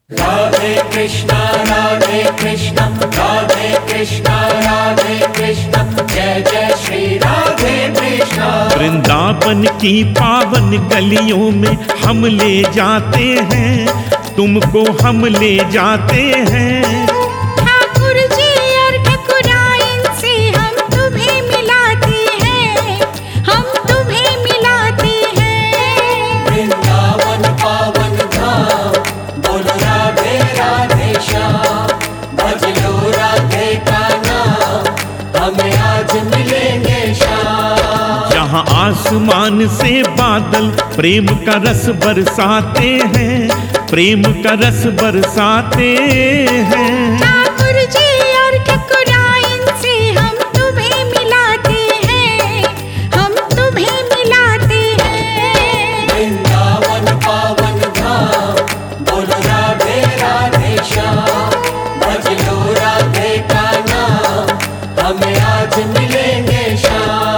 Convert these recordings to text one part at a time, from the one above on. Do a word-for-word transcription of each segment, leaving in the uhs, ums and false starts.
राधे कृष्णा राधे कृष्णा राधे कृष्णा राधे कृष्णा जय जय श्री राधे कृष्णा। वृंदावन की पावन गलियों में हम ले जाते हैं, तुमको हम ले जाते हैं। ठाकुर जी और ठकुराइन से हम तुम्हें मिलाते हैं, हम तुम्हें मिलाते हैं। वृंदावन पावन धाम बोलो राधे राधे श्याम, भज लो राधे का नाम हमें आज मिलेंगे शाम। जहाँ आसमान से बादल प्रेम का रस बरसाते हैं, प्रेम का रस बरसाते हैं। ठाकुर जी और ठकुराइन से हम तुम्हें मिलाते हैं, हम तुम्हें मिलाते हैं। वृंदावन पावन धाम बोलो राधे राधे श्याम, भज लो राधे का नाम हमें आज मिलेंगे शाम।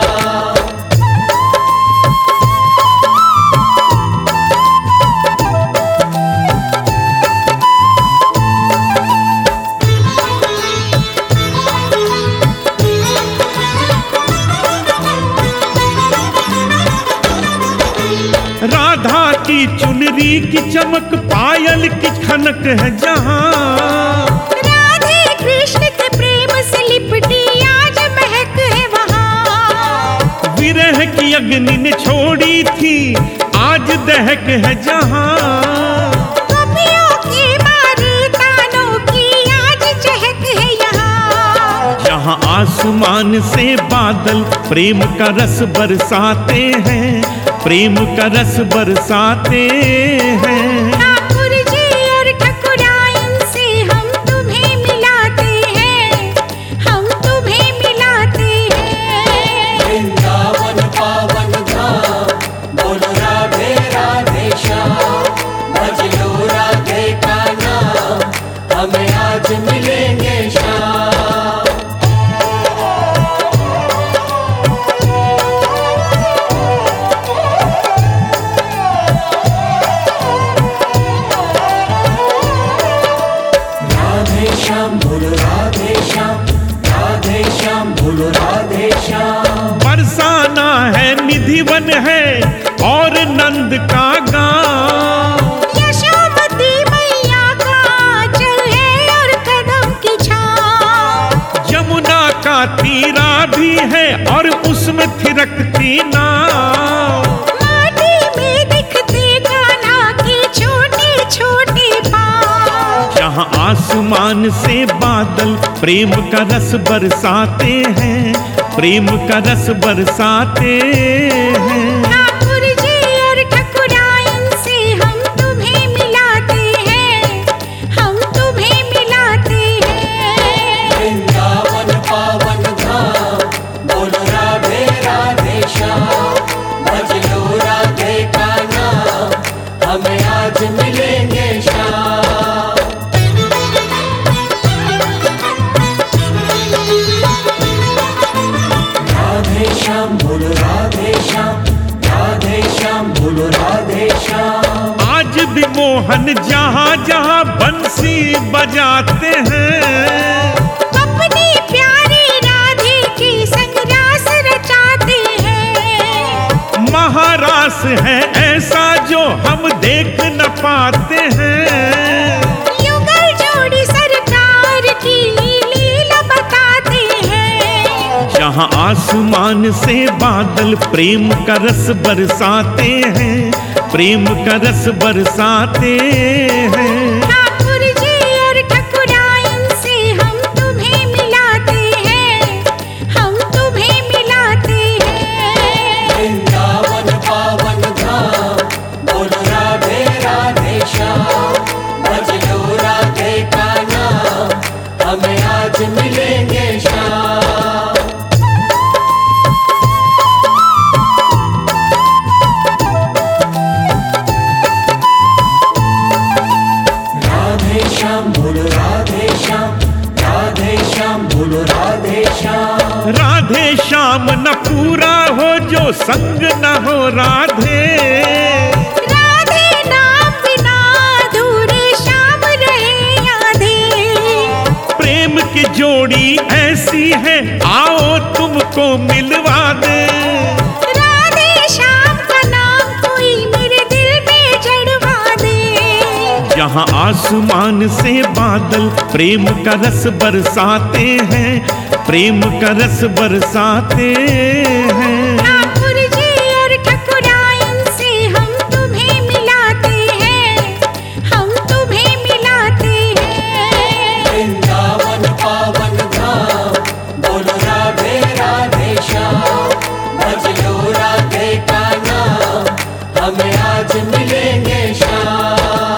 राधा की चुनरी की चमक, पायल की खनक है जहाँ। राधे कृष्ण के प्रेम से लिपटी आज महक है वहाँ। विरह की अग्नि ने छोड़ी थी, आज दहक है जहाँ। गोपियों के मारे तानों की आज चहक है यहाँ। जहाँ आसमान से बादल प्रेम का रस बरसाते हैं, प्रेम का रस बरसाते हैं। ठाकुर जी और ठकुराइन से हम तुम्हें मिलाते हैं, हम तुम्हें मिलाते हैं। वृंदावन पावन धाम बोलो राधे राधे श्याम, भज लो राधे का नाम हमें आज मिलेंगे शाम। राधे श्याम बोलो राधे श्याम, राधे श्याम बोलो राधे श्याम। बरसाना है निधिवन है और नंद का गाँव। यशोमती मैया का आंचल है और कदम की छाँव। यमुना का तीरा भी है और उसमें थिरकती नाव। माटी में दिखते कान्हा के छोटे छोटे पाँव। जहाँ आसमान से बादल प्रेम का रस बरसाते हैं, प्रेम का रस बरसाते हैं। ठाकुर जी और ठकुराइन से हम तुम्हें मिलाते हैं, हम तुम्हें मिलाते हैं। वृंदावन पावन धाम बोलो राधे राधे श्याम, भज लो राधे का नाम हमें आज मिलेंगे शाम। राधे श्याम बोलो राधे श्याम, राधे श्याम बोलो राधे श्याम। आज भी मोहन जहाँ जहाँ बंसी बजाते हैं। अपनी प्यारी राधे के संग रास रचाते हैं। महारास है ऐसा जो हम देख न पाते हैं। युगल जोड़ी सरकार की लीला बताते हैं। जहाँ आसमान से बादल प्रेम का रस बरसाते हैं, प्रेम का रस बरसाते हैं। ठाकुर जी और ठकुराइन से हम तुम्हें मिलाते हैं, हम तुम्हें मिलाते हैं। वृंदावन पावन धाम बोलो राधे राधे श्याम, भज लो राधे का नाम हमें आज मिलेंगे शाम। राधे श्याम बोलो राधे श्याम, राधे श्याम बोलो राधे श्याम। राधे श्याम न पूरा हो जो संग न हो राधे। राधे नाम बिना अधूरे श्याम जोड़ी ऐसी है, आओ तुमको मिलवा दे। राधे श्याम का नाम कोई मेरे दिल में जड़वा दे। यहाँ आसमान से बादल प्रेम का रस बरसाते हैं, प्रेम का रस बरसाते हैं। ठाकुर जी और ठकुराइन से हम तुम्हें मिलाते हैं, हम तुम्हें मिलाते हैं। वृंदावन पावन धाम, बोलो राधे राधे श्याम, भज लो राधे का नाम, हमें आज मिलेंगे श्याम।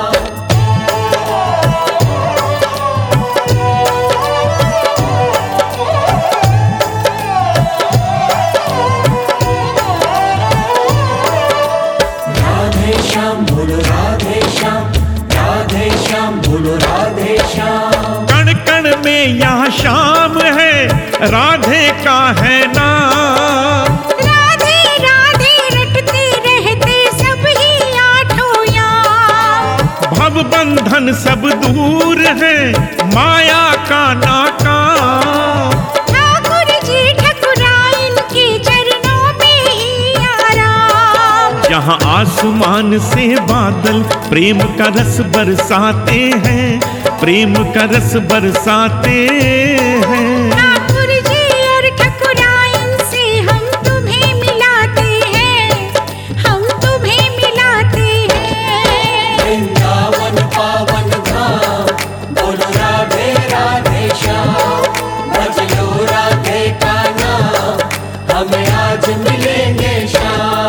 राधे श्याम बोलो राधे श्याम, राधे श्याम बोलो राधे श्याम। कण कण में यहाँ शाम है, राधे का है नाम। राधे राधे रटते रहते सब ही आठों याम। भव बंधन सब दूर है, माया का नाकाम। ठाकुर जी ठकुराइन के चरणों में ही आराम। यहाँ आसमान से बादल प्रेम का रस बरसाते हैं, प्रेम का रस बरसाते हैं। ठाकुर जी और ठकुराइन से हम तुम्हें मिलाते हैं, हम तुम्हें मिलाते हैं। वृंदावन पावन धाम, बोलो राधे राधे श्याम, भज लो राधे का नाम, हमें आज मिलेंगे श्याम।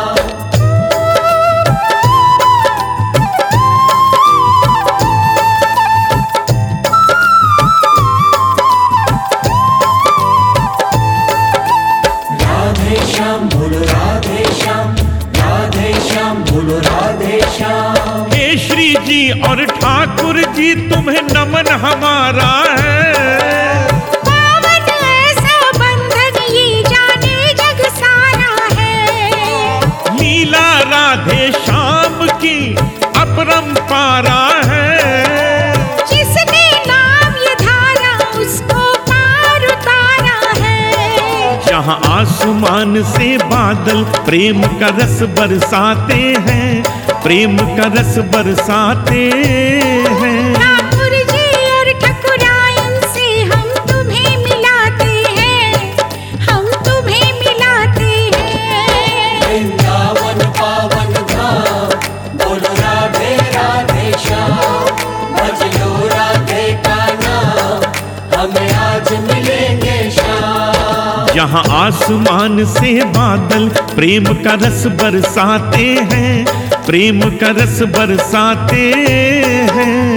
राधे श्याम बोलो राधे श्याम, राधे श्याम बोलो राधे श्याम। हे श्री जी और ठाकुर जी तुम्हें नमन हमारा है। पावन ऐसा बंधन ये जाने जग सारा है। लीला राधे श्याम की अपरंपारा है। जिसने नाम ये धारा उसको पार उतारा है। जहाँ आसमान से बादल प्रेम का रस बरसाते हैं, प्रेम का रस बरसाते हैं। ठाकुर जी और ठकुराइन से हम तुम्हें मिलाते हैं, हम तुम्हें मिलाते हैं। वृंदावन पावन धाम, बोलो राधे राधे श्याम, भज लो राधे का नाम, हमें आज मिलेंगे श्याम। यहाँ आसमान से बादल प्रेम का रस बरसाते हैं, प्रेम का रस बरसाते हैं।